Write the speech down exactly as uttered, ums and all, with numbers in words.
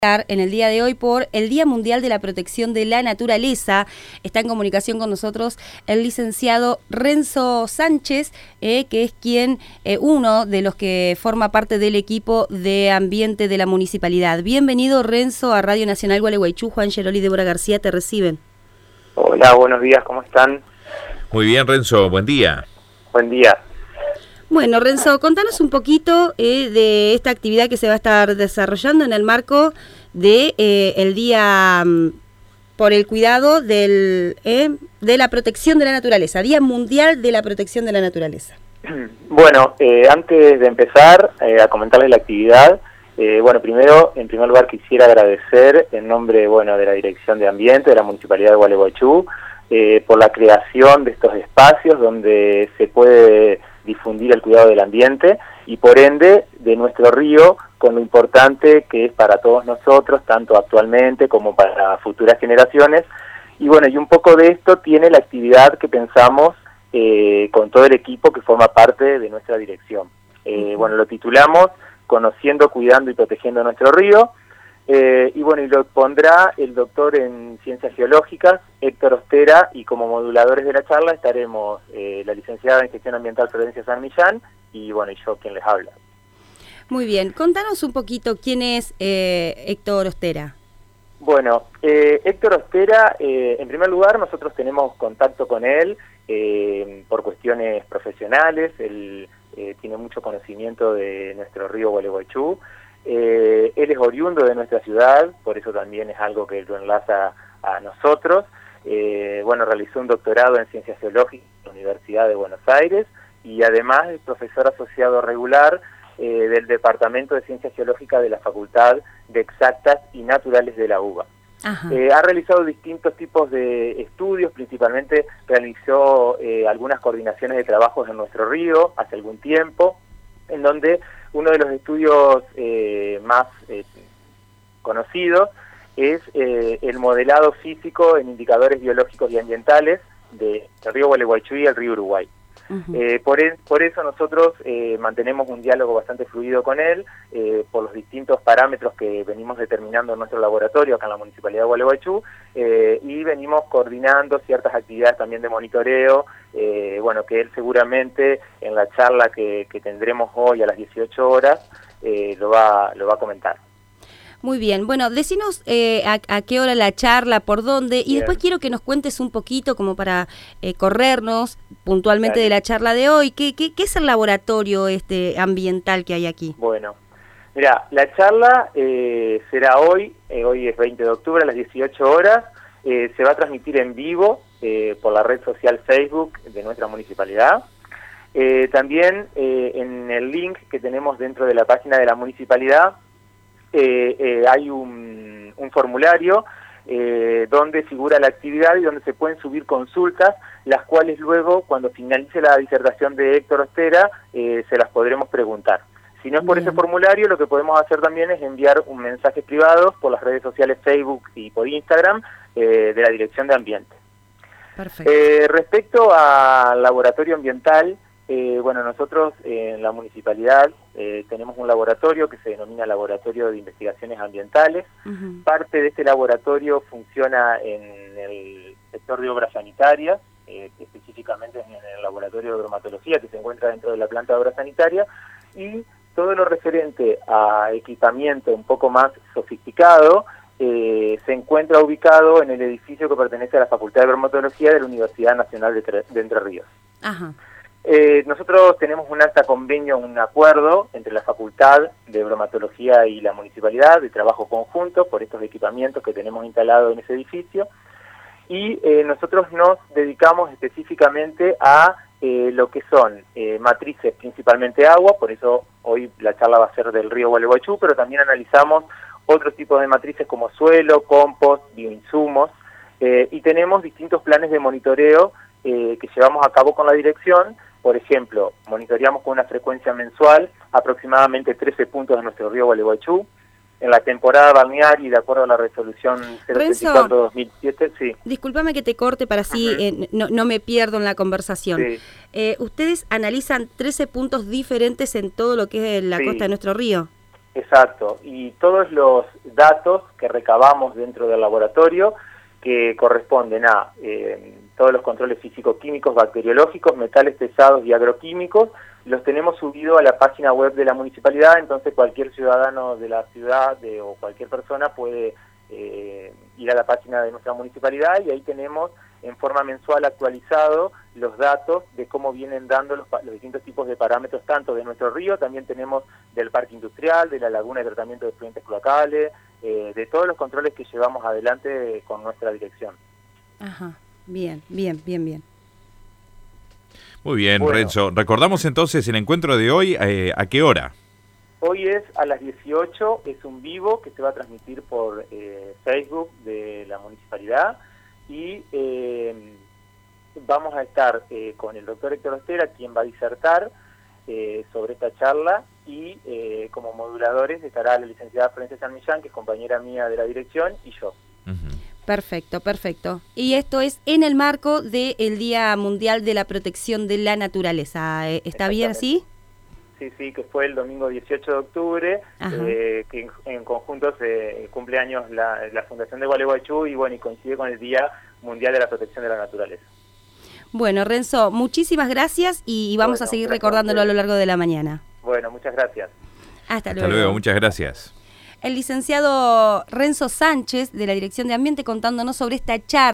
En el día de hoy por el Día Mundial de la Protección de la Naturaleza. Está en comunicación con nosotros el licenciado Renzo Sánchez, eh, que es quien, eh, uno de los que forma parte del equipo de ambiente de la municipalidad. Bienvenido, Renzo, a Radio Nacional Gualeguaychú. Juan Gerol y Débora García te reciben. Hola, buenos días, ¿cómo están? Muy bien, Renzo, buen día. Buen día. Bueno, Renzo, contanos un poquito eh, de esta actividad que se va a estar desarrollando en el marco de eh, el Día um, por el Cuidado del, eh, de la Protección de la Naturaleza, Día Mundial de la Protección de la Naturaleza. Bueno, eh, antes de empezar eh, a comentarles la actividad, eh, bueno, primero, en primer lugar quisiera agradecer en nombre, bueno, de la Dirección de Ambiente de la Municipalidad de Gualeguaychú eh, por la creación de estos espacios donde se puede difundir el cuidado del ambiente y por ende de nuestro río, con lo importante que es para todos nosotros, tanto actualmente como para futuras generaciones. Y bueno, y un poco de esto tiene la actividad que pensamos eh, con todo el equipo que forma parte de nuestra dirección. Eh, bueno, lo titulamos Conociendo, Cuidando y Protegiendo Nuestro Río. Eh, y bueno, y lo pondrá el doctor en Ciencias Geológicas, Héctor Ostera, y como moduladores de la charla estaremos eh, la licenciada en Gestión Ambiental Florencia San Millán, y bueno, y yo quien les habla. Muy bien, contanos un poquito quién es eh, Héctor Ostera. Bueno, eh, Héctor Ostera, eh, en primer lugar, nosotros tenemos contacto con él eh, por cuestiones profesionales. Él eh, tiene mucho conocimiento de nuestro río Gualeguaychú. Eh, él es oriundo de nuestra ciudad, por eso también es algo que lo enlaza a nosotros. Eh, bueno, realizó un doctorado en Ciencias Geológicas en la Universidad de Buenos Aires y además es profesor asociado regular eh, del Departamento de Ciencias Geológicas de la Facultad de Exactas y Naturales de la UBA. Eh, ha realizado distintos tipos de estudios, principalmente realizó eh, algunas coordinaciones de trabajos en nuestro río hace algún tiempo, en donde uno de los estudios eh, más eh, conocidos es eh, el modelado físico en indicadores biológicos y ambientales del río Gualeguaychú y el río Uruguay. Uh-huh. eh, por, el, por eso nosotros eh, mantenemos un diálogo bastante fluido con él, eh, por los distintos parámetros que venimos determinando en nuestro laboratorio acá en la Municipalidad de Gualeguaychú, eh, y venimos coordinando ciertas actividades también de monitoreo, eh, bueno, que él seguramente en la charla que, que tendremos hoy a las dieciocho horas eh, lo va, lo va a comentar. Muy bien, bueno, decinos eh, a, a qué hora la charla, por dónde, y bien. Después quiero que nos cuentes un poquito como para eh, corrernos puntualmente Dale. de la charla de hoy. ¿Qué, qué, ¿Qué es el laboratorio este ambiental que hay aquí? Bueno, mira, la charla eh, será hoy, eh, hoy es veinte de octubre a las dieciocho horas, eh, se va a transmitir en vivo eh, por la red social Facebook de nuestra municipalidad. Eh, también eh, en el link que tenemos dentro de la página de la municipalidad, Eh, eh, hay un, un formulario eh, donde figura la actividad y donde se pueden subir consultas, las cuales luego, cuando finalice la disertación de Héctor Ostera, eh, se las podremos preguntar. Si no es por Bien. ese formulario, lo que podemos hacer también es enviar un mensaje privado por las redes sociales Facebook y por Instagram eh, de la Dirección de Ambiente. Perfecto. Eh, respecto al laboratorio ambiental, Eh, bueno, nosotros eh, en la municipalidad eh, tenemos un laboratorio que se denomina Laboratorio de Investigaciones Ambientales. Uh-huh. Parte de este laboratorio funciona en el sector de obras sanitarias, eh, específicamente en el laboratorio de bromatología que se encuentra dentro de la planta de obras sanitarias, y todo lo referente a equipamiento un poco más sofisticado eh, se encuentra ubicado en el edificio que pertenece a la Facultad de Bromatología de la Universidad Nacional de, Tre- de Entre Ríos. Ajá. Eh, nosotros tenemos un acta convenio, un acuerdo entre la Facultad de Bromatología y la Municipalidad de trabajo conjunto por estos equipamientos que tenemos instalados en ese edificio, y eh, nosotros nos dedicamos específicamente a eh, lo que son eh, matrices, principalmente agua, por eso hoy la charla va a ser del río Gualeguaychú, pero también analizamos otros tipos de matrices como suelo, compost, bioinsumos, eh, y tenemos distintos planes de monitoreo eh, que llevamos a cabo con la dirección. Por ejemplo, monitoreamos con una frecuencia mensual aproximadamente trece puntos de nuestro río Gualeguaychú. En la temporada balnear y de acuerdo a la resolución cero treinta y cuatro dos mil siete, sí. Discúlpame que te corte para así uh-huh. eh, no, no me pierdo en la conversación. Sí. Eh, ¿Ustedes analizan trece puntos diferentes en todo lo que es la sí. costa de nuestro río? Exacto, y todos los datos que recabamos dentro del laboratorio, que corresponden a eh, todos los controles físico-químicos, bacteriológicos, metales pesados y agroquímicos, los tenemos subidos a la página web de la municipalidad, entonces cualquier ciudadano de la ciudad de, o cualquier persona puede eh, ir a la página de nuestra municipalidad y ahí tenemos en forma mensual actualizado los datos de cómo vienen dando los, los distintos tipos de parámetros, tanto de nuestro río, también tenemos del parque industrial, de la laguna de tratamiento de efluentes cloacales, eh, de todos los controles que llevamos adelante con nuestra dirección. Ajá, bien, bien, bien, bien. Muy bien, Bueno. Renzo. Recordamos entonces el encuentro de hoy, eh, ¿a qué hora? Hoy es a las dieciocho, es un vivo que se va a transmitir por eh, Facebook de la municipalidad y eh, vamos a estar eh, con el doctor Héctor Ostera, quien va a disertar eh, sobre esta charla, y eh, como moduladores estará la licenciada Florencia San Millán, que es compañera mía de la dirección, y yo. Uh-huh. Perfecto, perfecto. Y esto es en el marco del Día Mundial de la Protección de la Naturaleza. ¿Está bien así? Sí, sí, que fue el domingo dieciocho de octubre, eh, que en, en conjunto se cumple años la, la Fundación de Gualeguaychú y bueno, y coincide con el Día Mundial de la Protección de la Naturaleza. Bueno, Renzo, muchísimas gracias y, y vamos bueno, a seguir recordándolo a lo largo de la mañana. Bueno, muchas gracias. Hasta luego. Hasta luego, muchas gracias. El licenciado Renzo Sánchez, de la Dirección de Ambiente, contándonos sobre esta charla.